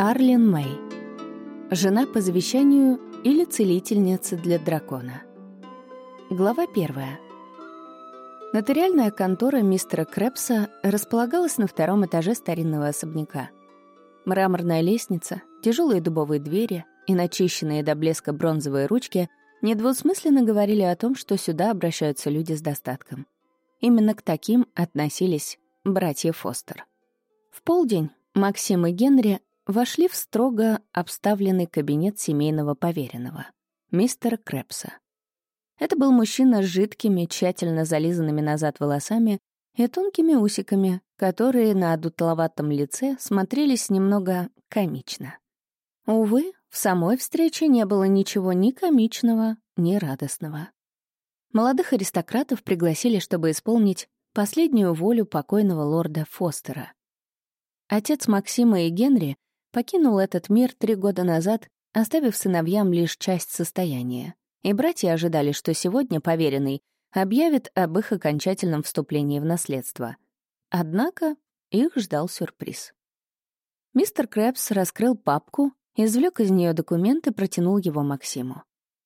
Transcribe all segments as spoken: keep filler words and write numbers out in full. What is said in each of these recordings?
Арлин Мэй. Жена по завещанию или целительница для дракона. Глава первая. Нотариальная контора мистера Крэпса располагалась на втором этаже старинного особняка. Мраморная лестница, тяжелые дубовые двери и начищенные до блеска бронзовые ручки недвусмысленно говорили о том, что сюда обращаются люди с достатком. Именно к таким относились братья Фостер. В полдень Максим и Генри вошли в строго обставленный кабинет семейного поверенного, мистера Крэпса. Это был мужчина с жидкими, тщательно зализанными назад волосами и тонкими усиками, которые на одутловатом лице смотрелись немного комично. Увы, в самой встрече не было ничего ни комичного, ни радостного. Молодых аристократов пригласили, чтобы исполнить последнюю волю покойного лорда Фостера. Отец Максима и Генри покинул этот мир три года назад, оставив сыновьям лишь часть состояния, и братья ожидали, что сегодня поверенный объявит об их окончательном вступлении в наследство. Однако их ждал сюрприз. Мистер Крэпс раскрыл папку, извлек из нее документ и протянул его Максиму.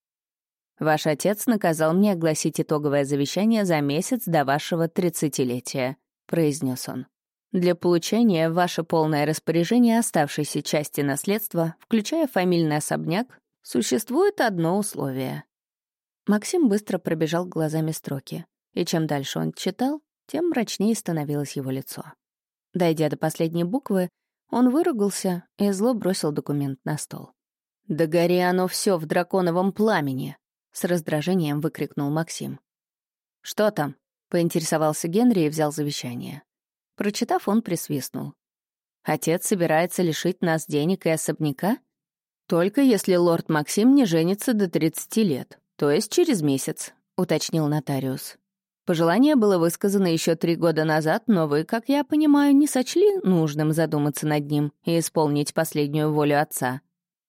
«Ваш отец наказал мне огласить итоговое завещание за месяц до вашего тридцатилетия», — произнес он. «Для получения в ваше полное распоряжение оставшейся части наследства, включая фамильный особняк, существует одно условие». Максим быстро пробежал глазами строки, и чем дальше он читал, тем мрачнее становилось его лицо. Дойдя до последней буквы, он выругался и зло бросил документ на стол. «Да гори оно все в драконовом пламени!» — с раздражением выкрикнул Максим. «Что там?» — поинтересовался Генри и взял завещание. Прочитав, он присвистнул. «Отец собирается лишить нас денег и особняка? Только если лорд Максим не женится до тридцати лет, то есть через месяц», — уточнил нотариус. «Пожелание было высказано еще три года назад, но вы, как я понимаю, не сочли нужным задуматься над ним и исполнить последнюю волю отца».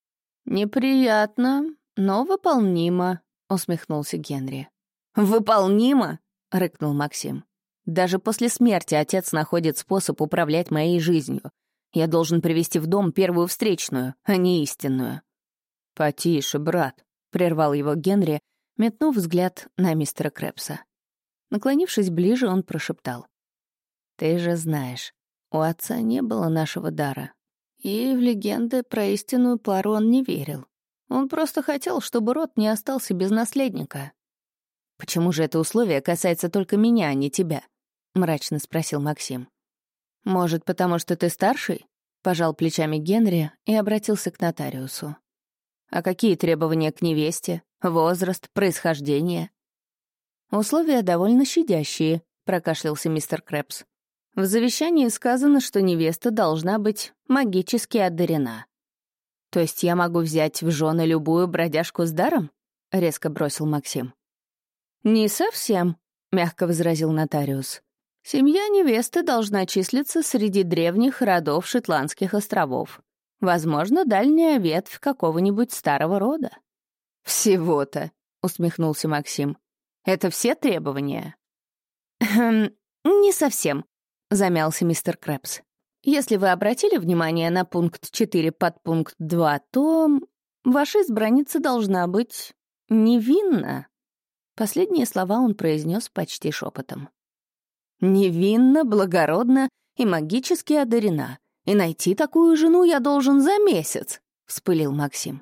«Неприятно, но выполнимо», — усмехнулся Генри. «Выполнимо?» — рыкнул Максим. «Даже после смерти отец находит способ управлять моей жизнью. Я должен привести в дом первую встречную, а не истинную». «Потише, брат», — прервал его Генри, метнув взгляд на мистера Крэпса. Наклонившись ближе, он прошептал. «Ты же знаешь, у отца не было нашего дара, и в легенды про истинную пару он не верил. Он просто хотел, чтобы род не остался без наследника». «Почему же это условие касается только меня, а не тебя?» — мрачно спросил Максим. «Может, потому что ты старший?» — пожал плечами Генри и обратился к нотариусу. «А какие требования к невесте? Возраст, происхождение?» «Условия довольно щадящие», — прокашлялся мистер Крэпс. «В завещании сказано, что невеста должна быть магически одарена». «То есть я могу взять в жены любую бродяжку с даром?» — резко бросил Максим. «Не совсем», — мягко возразил нотариус. «Семья невесты должна числиться среди древних родов Шотландских островов. Возможно, дальняя ветвь какого-нибудь старого рода». «Всего-то», — усмехнулся Максим. «Это все требования?» «Хм, не совсем», — замялся мистер Крэпс. «Если вы обратили внимание на пункт четыре подпункт два, то ваша избранница должна быть невинна». Последние слова он произнес почти шепотом. «Невинна, благородна и магически одарена. И найти такую жену я должен за месяц», — вспылил Максим.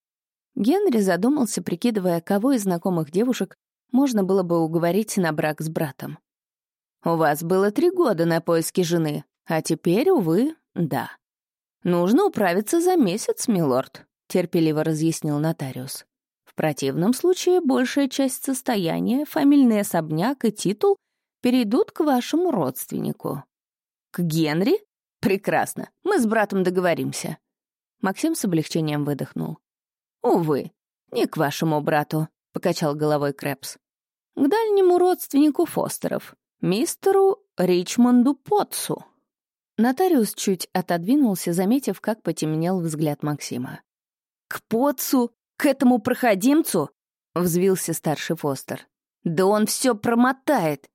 Генри задумался, прикидывая, кого из знакомых девушек можно было бы уговорить на брак с братом. «У вас было три года на поиски жены, а теперь, увы, да. Нужно управиться за месяц, милорд», — терпеливо разъяснил нотариус. «В противном случае большая часть состояния, фамильный особняк и титул перейдут к вашему родственнику». «К Генри? Прекрасно, мы с братом договоримся». Максим с облегчением выдохнул. «Увы, не к вашему брату», — покачал головой Крэпс. «К дальнему родственнику Фостеров, мистеру Ричмонду Потсу». Нотариус чуть отодвинулся, заметив, как потемнел взгляд Максима. «К Потсу? К этому проходимцу?» — взвился старший Фостер. «Да он все промотает!»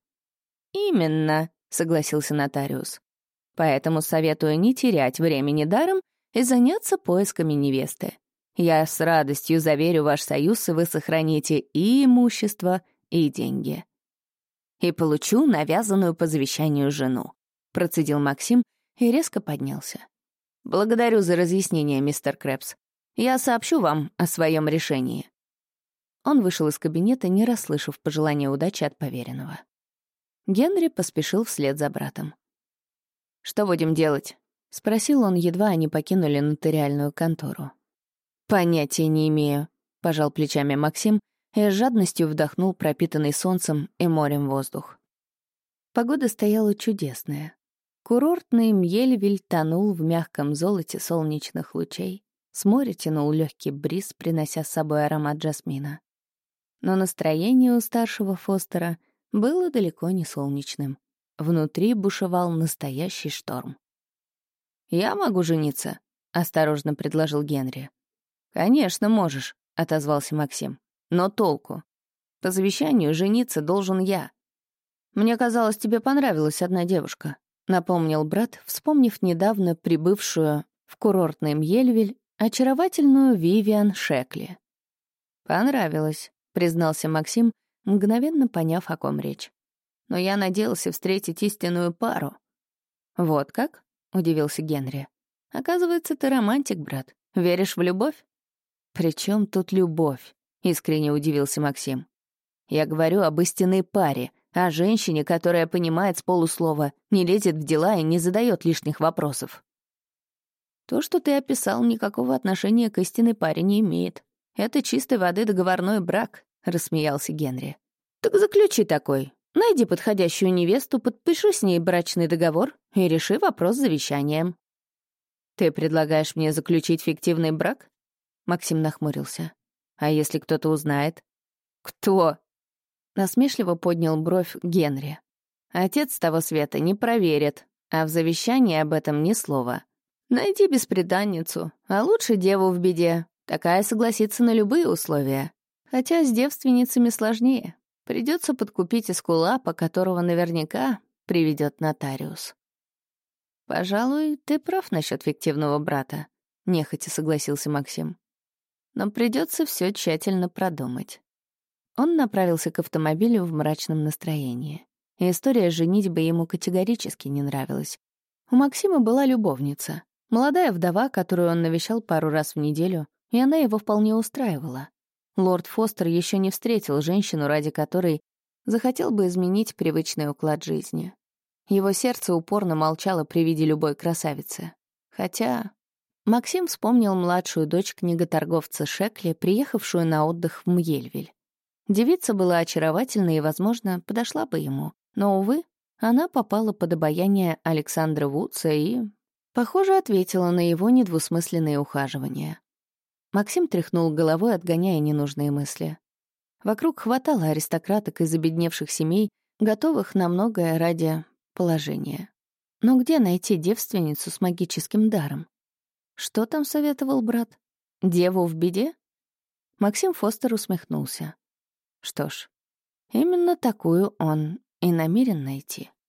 «Именно», — согласился нотариус. «Поэтому советую не терять времени даром и заняться поисками невесты. Я с радостью заверю ваш союз, и вы сохраните и имущество, и деньги. И получу навязанную по завещанию жену», — процедил Максим и резко поднялся. «Благодарю за разъяснение, мистер Крэбс. Я сообщу вам о своем решении». Он вышел из кабинета, не расслышав пожелания удачи от поверенного. Генри поспешил вслед за братом. «Что будем делать?» — спросил он, едва они покинули нотариальную контору. «Понятия не имею», — пожал плечами Максим и с жадностью вдохнул пропитанный солнцем и морем воздух. Погода стояла чудесная. Курортный Мьельвиль тонул в мягком золоте солнечных лучей, с моря тянул легкий бриз, принося с собой аромат жасмина. Но настроение у старшего Фостера было далеко не солнечным. Внутри бушевал настоящий шторм. «Я могу жениться?» — осторожно предложил Генри. «Конечно, можешь», — отозвался Максим. «Но толку? По завещанию жениться должен я». «Мне казалось, тебе понравилась одна девушка», — напомнил брат, вспомнив недавно прибывшую в курортный Мьельвиль очаровательную Вивиан Шекли. «Понравилось», — признался Максим, мгновенно поняв, о ком речь. «Но я надеялся встретить истинную пару». «Вот как?» — удивился Генри. «Оказывается, ты романтик, брат. Веришь в любовь?» «При чем тут любовь?» — искренне удивился Максим. «Я говорю об истинной паре, о женщине, которая понимает с полуслова, не лезет в дела и не задает лишних вопросов». «То, что ты описал, никакого отношения к истинной паре не имеет. Это чистой воды договорной брак», — рассмеялся Генри. «Так заключи такой. Найди подходящую невесту, подпиши с ней брачный договор и реши вопрос с завещанием». «Ты предлагаешь мне заключить фиктивный брак?» Максим нахмурился. «А если кто-то узнает?» «Кто?» Насмешливо поднял бровь Генри. «Отец того света не проверит, а в завещании об этом ни слова. Найди бесприданницу, а лучше деву в беде. Такая согласится на любые условия. Хотя с девственницами сложнее. Придется подкупить эскулапа, которого наверняка приведет нотариус». «Пожалуй, ты прав насчет фиктивного брата», — нехотя согласился Максим. «Но придется все тщательно продумать». Он направился к автомобилю в мрачном настроении. И история женитьбы ему категорически не нравилась. У Максима была любовница, молодая вдова, которую он навещал пару раз в неделю, и она его вполне устраивала. Лорд Фостер еще не встретил женщину, ради которой захотел бы изменить привычный уклад жизни. Его сердце упорно молчало при виде любой красавицы. Хотя Максим вспомнил младшую дочь книготорговца Шекли, приехавшую на отдых в Мьельвиль. Девица была очаровательна и, возможно, подошла бы ему. Но, увы, она попала под обаяние Александра Вудса и, похоже, ответила на его недвусмысленные ухаживания. Максим тряхнул головой, отгоняя ненужные мысли. Вокруг хватало аристократок из обедневших семей, готовых на многое ради положения. Но где найти девственницу с магическим даром? Что там советовал брат? Деву в беде? Максим Фостер усмехнулся. Что ж, именно такую он и намерен найти.